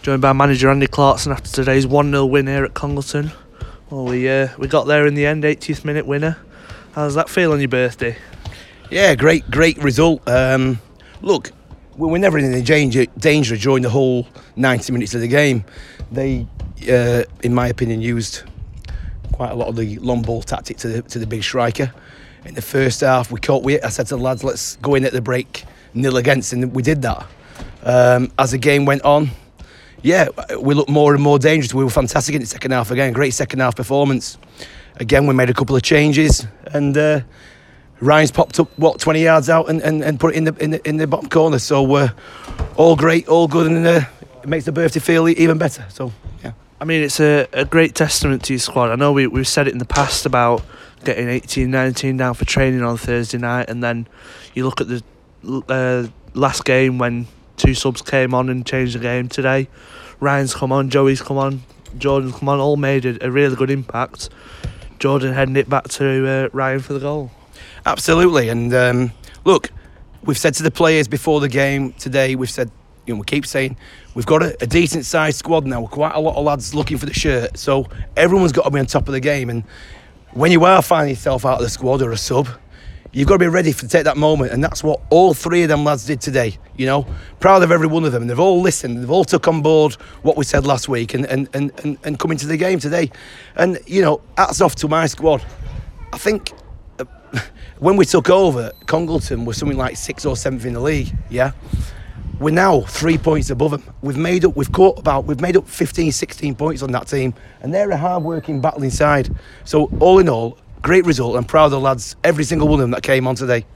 joined by manager Andy Clarkson after today's 1-0 win here at Congleton. Well, we got there in the end, 80th minute winner. How does that feel on your birthday? Yeah, great result. Look, we were never in any danger during the whole 90 minutes of the game. They, in my opinion, used quite a lot of the long ball tactic to the big striker. In the first half, we caught with it. I said to the lads, let's go in at the break, 0 against, and we did that. As the game went on, yeah, we looked more and more dangerous. We were fantastic in the second half again. Great second half performance. Again, we made a couple of changes, and Ryan's popped up 20 yards out and put it in the bottom corner. So all great, all good, and it makes the birthday feel even better. So yeah. I mean, it's a great testament to your squad. I know we've said it in the past about getting 18, 19 down for training on Thursday night, and then you look at the last game when 2 subs came on and changed the game. Today, Ryan's come on, Joey's come on, Jordan's come on, all made a really good impact. Jordan heading it back to Ryan for the goal. Absolutely, and look, we've said to the players before the game today, we keep saying we've got a decent sized squad now, quite a lot of lads looking for the shirt, so everyone's got to be on top of the game. And when you are finding yourself out of the squad or a sub, you've got to be ready to take that moment, and that's what all 3 of them lads did today. Proud of every one of them, and they've all listened, they've all took on board what we said last week and come into the game today. And hats off to my squad. I think when we took over, Congleton was something like 6th or 7th in the league. Yeah, we're now 3 points above them. We've made up 15, 16 points on that team, and they're a hard-working, battling side. So all in all, great result. I'm proud of the lads, every single one of them that came on today.